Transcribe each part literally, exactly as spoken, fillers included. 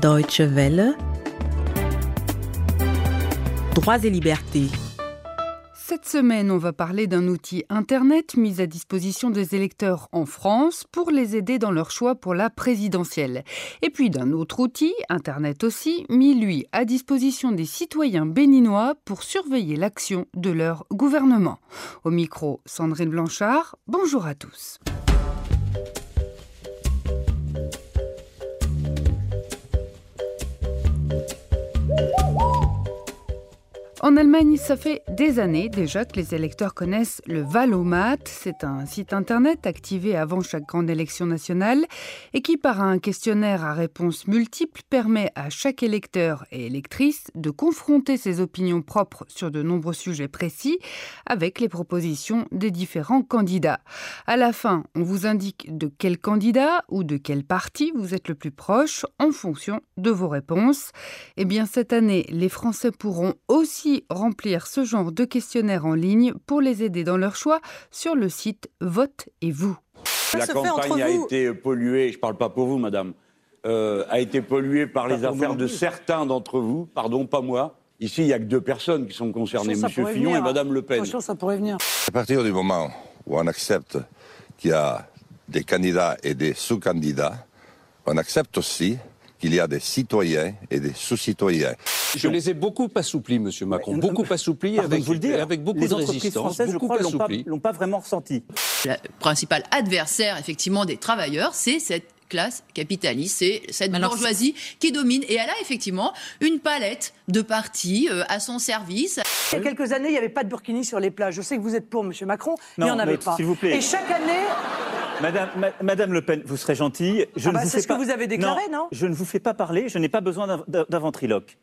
Deutsche Welle, Droits et libertés. Cette semaine, on va parler d'un outil Internet mis à disposition des électeurs en France pour les aider dans leur choix pour la présidentielle. Et puis d'un autre outil, Internet aussi, mis lui à disposition des citoyens béninois pour surveiller l'action de leur gouvernement. Au micro, Sandrine Blanchard, bonjour à tous. En Allemagne, ça fait des années déjà que les électeurs connaissent le Wahlomat. C'est un site internet activé avant chaque grande élection nationale et qui, par un questionnaire à réponses multiples, permet à chaque électeur et électrice de confronter ses opinions propres sur de nombreux sujets précis avec les propositions des différents candidats. À la fin, on vous indique de quel candidat ou de quel parti vous êtes le plus proche en fonction de vos réponses. Eh bien, cette année, les Français pourront aussi remplir ce genre de questionnaire en ligne pour les aider dans leur choix sur le site Vote et vous. La campagne a été polluée, je ne parle pas pour vous madame, euh, a été polluée par les affaires de certains d'entre vous, pardon, pas moi. Ici, il n'y a que deux personnes qui sont concernées, M. Fillon venir, et Mme Le Pen. Franchement, ça pourrait venir. À partir du moment où on accepte qu'il y a des candidats et des sous-candidats, on accepte aussi qu'il y a des citoyens et des sous-citoyens. Je les ai beaucoup assouplis, Monsieur Macron, beaucoup assouplis, avec, vous le dire, avec beaucoup les de entreprises résistance, françaises, je crois, l'ont pas, l'ont pas vraiment ressenti. Le principal adversaire, effectivement, des travailleurs, c'est cette classe capitaliste, c'est cette Alors, bourgeoisie qui domine. Et elle a effectivement une palette de partis euh, à son service. Il y a quelques années, il n'y avait pas de burkini sur les plages. Je sais que vous êtes pour, Monsieur Macron, mais il n'y en avait pas. S'il vous plaît. Et chaque année... Madame, ma, Madame Le Pen, vous serez gentille. Je ah bah ne vous c'est fais ce pas... que vous avez déclaré, non, non Je ne vous fais pas parler, je n'ai pas besoin d'un, d'un ventriloque.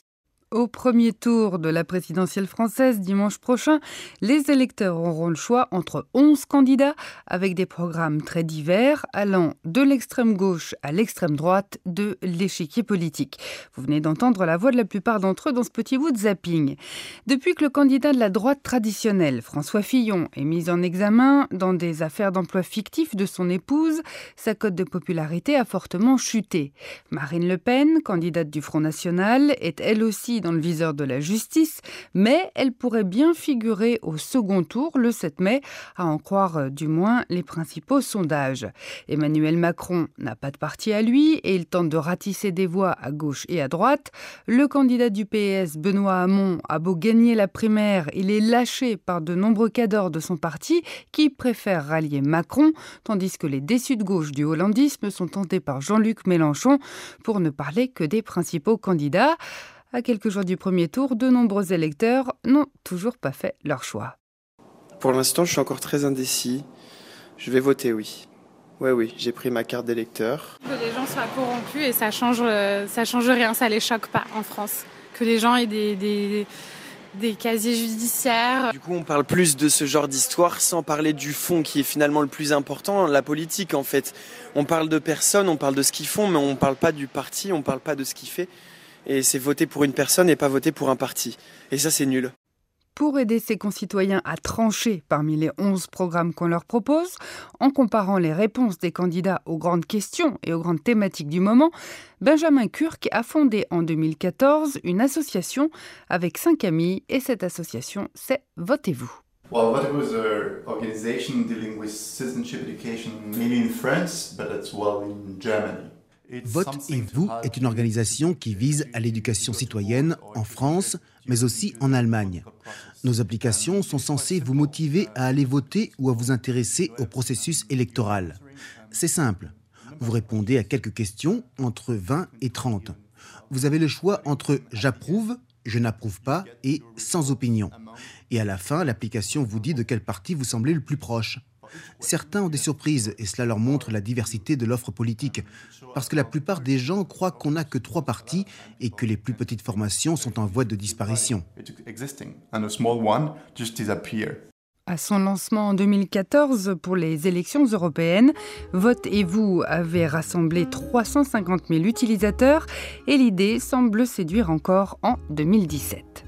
Au premier tour de la présidentielle française dimanche prochain, les électeurs auront le choix entre onze candidats avec des programmes très divers allant de l'extrême gauche à l'extrême droite de l'échiquier politique. Vous venez d'entendre la voix de la plupart d'entre eux dans ce petit bout de zapping. Depuis que le candidat de la droite traditionnelle, François Fillon, est mis en examen dans des affaires d'emploi fictif de son épouse, sa cote de popularité a fortement chuté. Marine Le Pen, candidate du Front National, est elle aussi dans le viseur de la justice, mais elle pourrait bien figurer au second tour le sept mai, à en croire du moins les principaux sondages. Emmanuel Macron n'a pas de parti à lui et il tente de ratisser des voix à gauche et à droite. Le candidat du P S, Benoît Hamon, a beau gagner la primaire, il est lâché par de nombreux cadors de son parti qui préfèrent rallier Macron, tandis que les déçus de gauche du hollandisme sont tentés par Jean-Luc Mélenchon, pour ne parler que des principaux candidats. À quelques jours du premier tour, de nombreux électeurs n'ont toujours pas fait leur choix. Pour l'instant, je suis encore très indécis. Je vais voter oui. Ouais, oui, j'ai pris ma carte d'électeur. Que les gens soient corrompus et ça change, ça change rien, ça les choque pas en France. Que les gens aient des, des, des casiers judiciaires. Du coup, on parle plus de ce genre d'histoire sans parler du fond qui est finalement le plus important, la politique en fait. On parle de personnes, on parle de ce qu'ils font, mais on parle pas du parti, on parle pas de ce qu'il fait. Et c'est voter pour une personne et pas voter pour un parti. Et ça, c'est nul. Pour aider ses concitoyens à trancher parmi les onze programmes qu'on leur propose, en comparant les réponses des candidats aux grandes questions et aux grandes thématiques du moment, Benjamin Kurk a fondé en deux mille quatorze une association avec cinq amis et cette association, c'est Votez-vous. Well, Votez-vous is an organization dealing with citizenship education mainly in France, but as well in Germany. Votez-vous est une organisation qui vise à l'éducation citoyenne en France, mais aussi en Allemagne. Nos applications sont censées vous motiver à aller voter ou à vous intéresser au processus électoral. C'est simple. Vous répondez à quelques questions entre vingt et trente. Vous avez le choix entre « j'approuve »,« je n'approuve pas » et « sans opinion ». Et à la fin, l'application vous dit de quel parti vous semblez le plus proche. Certains ont des surprises et cela leur montre la diversité de l'offre politique. Parce que la plupart des gens croient qu'on n'a que trois partis et que les plus petites formations sont en voie de disparition. À son lancement en deux mille quatorze pour les élections européennes, Votez-vous avait rassemblé trois cent cinquante mille utilisateurs et l'idée semble séduire encore en deux mille dix-sept.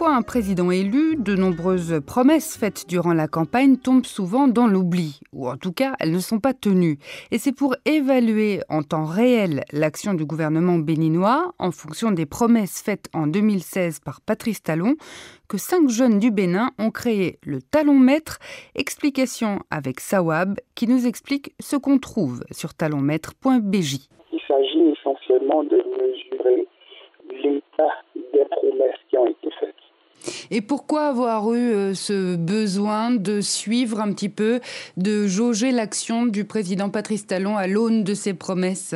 fois un président élu, de nombreuses promesses faites durant la campagne tombent souvent dans l'oubli, ou en tout cas, elles ne sont pas tenues. Et c'est pour évaluer en temps réel l'action du gouvernement béninois, en fonction des promesses faites en deux mille seize par Patrice Talon, que cinq jeunes du Bénin ont créé le Talon-Mètre. Explication avec Sawab, qui nous explique ce qu'on trouve sur talonmètre point b j. Il s'agit essentiellement de mesurer l'état des promesses qui ont été faites. Et pourquoi avoir eu euh, ce besoin de suivre un petit peu, de jauger l'action du président Patrice Talon à l'aune de ses promesses?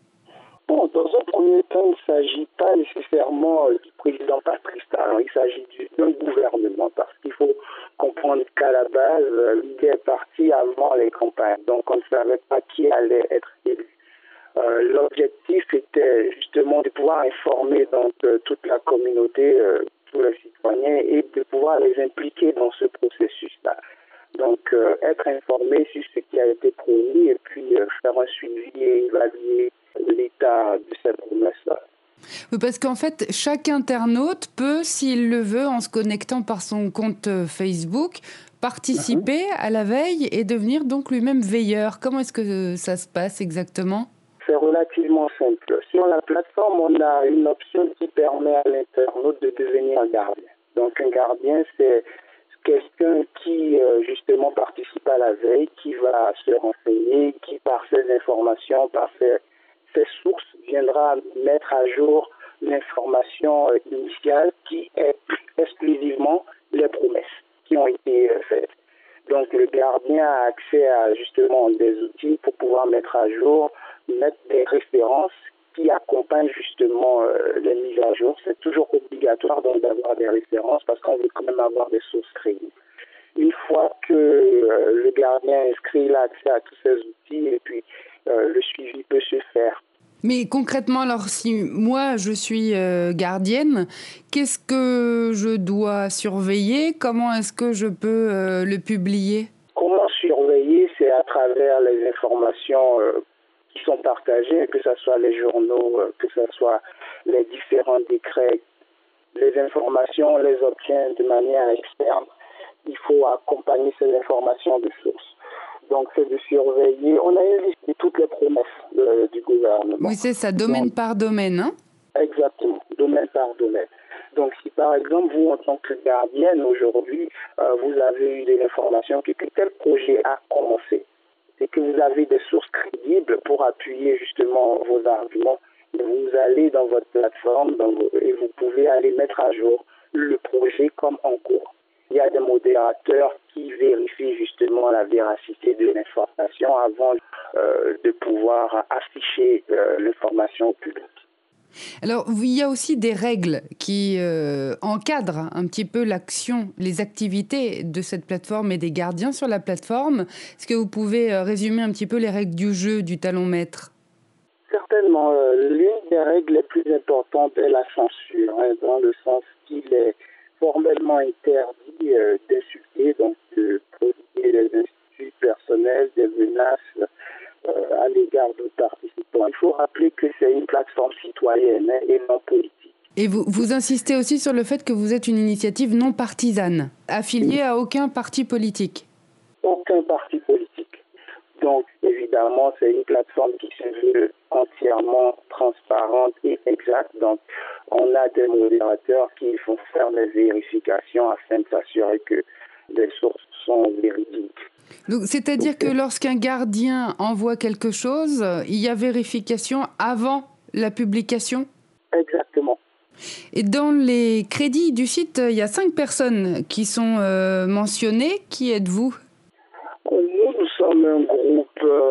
Bon, dans un premier temps, il ne s'agit pas nécessairement du président Patrice Talon, il s'agit d'un gouvernement, parce qu'il faut comprendre qu'à la base, l'idée est partie avant les campagnes, donc on ne savait pas qui allait être élu. Euh, l'objectif était justement de pouvoir informer donc, euh, toute la communauté, euh, tous les citoyens, et de pouvoir les impliquer dans ce processus-là. Donc, euh, être informé sur ce qui a été promis et puis euh, faire un suivi et évaluer l'état de cette promesse-là. Oui, parce qu'en fait, chaque internaute peut, s'il le veut, en se connectant par son compte Facebook, participer mmh. à la veille et devenir donc lui-même veilleur. Comment est-ce que ça se passe exactement ? C'est relativement simple. Sur la plateforme, on a une option qui permet à l'internaute de devenir un gardien. Donc, un gardien, c'est quelqu'un qui, justement, participe à la veille, qui va se renseigner, qui, par ses informations, par ses, ses sources, viendra mettre à jour l'information initiale qui est exclusivement les promesses qui ont été faites. Donc, le gardien a accès à, justement, des outils pour pouvoir mettre à jour, mettre des références qui accompagnent justement euh, les mises à jour. C'est toujours obligatoire donc d'avoir des références parce qu'on veut quand même avoir des sources crédibles. Une fois que euh, le gardien inscrit, il a accès à tous ces outils et puis euh, le suivi peut se faire. Mais concrètement, alors si moi je suis euh, gardienne, qu'est-ce que je dois surveiller ? Comment est-ce que je peux euh, le publier ? Comment surveiller ? C'est à travers les informations euh, qui sont partagées, que ce soit les journaux, euh, que ce soit les différents décrets. Les informations, on les obtient de manière externe. Il faut accompagner ces informations de source. Donc, c'est de surveiller. On a une liste de toutes les promesses de, du gouvernement. Oui, c'est ça, domaine Donc, par domaine, hein ? Exactement, domaine par domaine. Donc, si par exemple, vous, en tant que gardienne, aujourd'hui, euh, vous avez eu de l'information que, que tel projet a commencé et que vous avez des sources crédibles pour appuyer justement vos arguments, et vous allez dans votre plateforme dans vos, et vous pouvez aller mettre à jour le projet comme en cours. Il y a des modérateurs qui vérifient justement la véracité de l'information avant euh, de pouvoir afficher euh, l'information au public. Alors, il y a aussi des règles qui euh, encadrent un petit peu l'action, les activités de cette plateforme et des gardiens sur la plateforme. Est-ce que vous pouvez euh, résumer un petit peu les règles du jeu du talon-mètre ? Certainement. Euh, l'une des règles les plus importantes est la censure, hein, dans le sens qu'il est formellement interdit euh, d'insulter, donc de prodiguer des insultes personnelles, des menaces euh, à l'égard de participants. Il faut rappeler que c'est une plateforme citoyenne hein, et non politique. Et vous, vous insistez aussi sur le fait que vous êtes une initiative non partisane, affiliée à aucun parti politique. Aucun parti politique. Donc, évidemment, c'est une plateforme qui se veut entièrement transparente et exacte. Donc, on a des modérateurs qui font faire des vérifications afin de s'assurer que les sources sont véridiques. Donc, c'est-à-dire que lorsqu'un gardien envoie quelque chose, il y a vérification avant la publication ? Exactement. Et dans les crédits du site, il y a cinq personnes qui sont euh, mentionnées. Qui êtes-vous ? Nous, nous sommes un groupe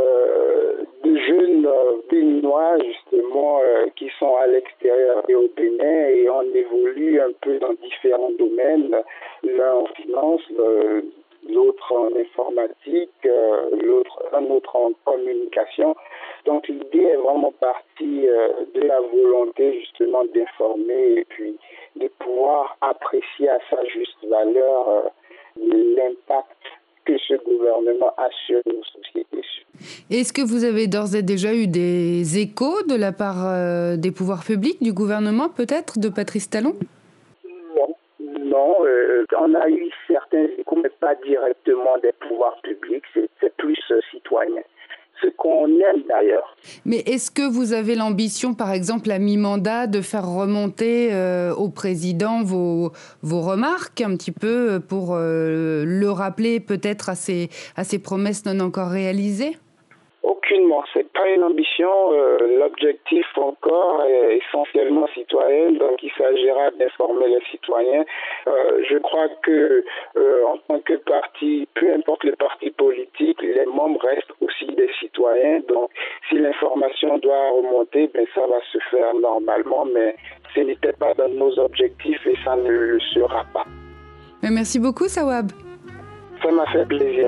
euh, de jeunes euh, béninois, justement, euh, qui sont à l'extérieur et au Bénin, et on évolue un peu dans différents domaines, l'un en finance, euh, l'autre en informatique, euh, l'autre, un autre en communication. Donc l'idée est vraiment partie euh, de la volonté, justement, d'informer et puis de pouvoir apprécier à sa juste valeur euh, l'impact que ce gouvernement a sur nos sociétés. Est-ce que vous avez d'ores et déjà eu des échos de la part euh, des pouvoirs publics, du gouvernement peut-être, de Patrice Talon ? Non, non. non, euh, on a eu certains échos, mais pas directement des pouvoirs publics, c'est, c'est plus euh, citoyen. Ce qu'on aime d'ailleurs. Mais est-ce que vous avez l'ambition, par exemple, à mi-mandat, de faire remonter euh, au président vos, vos remarques un petit peu pour euh, le rappeler peut-être à ses, à ses promesses non encore réalisées ? Aucunement, c'est pas une ambition. Euh, l'objectif encore est essentiellement citoyen, donc il s'agira d'informer les citoyens. Euh, je crois que euh, en tant que parti, peu importe le parti politique, les membres restent aussi des citoyens. Donc, si l'information doit remonter, ben ça va se faire normalement, mais ce n'était pas dans nos objectifs et ça ne le sera pas. Merci beaucoup, Sawab. Ça m'a fait plaisir.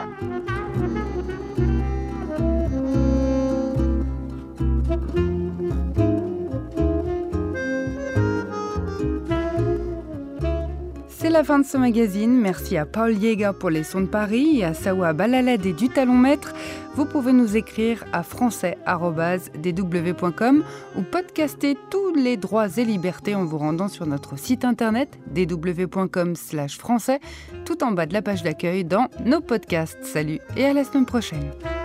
C'est la fin de ce magazine. Merci à Paul Jäger pour les sons de Paris et à Sawab Alaladé du Talon-Maître. Vous pouvez nous écrire à français arobase d w point com ou podcaster tous les droits et libertés en vous rendant sur notre site internet d w point com slash français, tout en bas de la page d'accueil dans nos podcasts. Salut et à la semaine prochaine.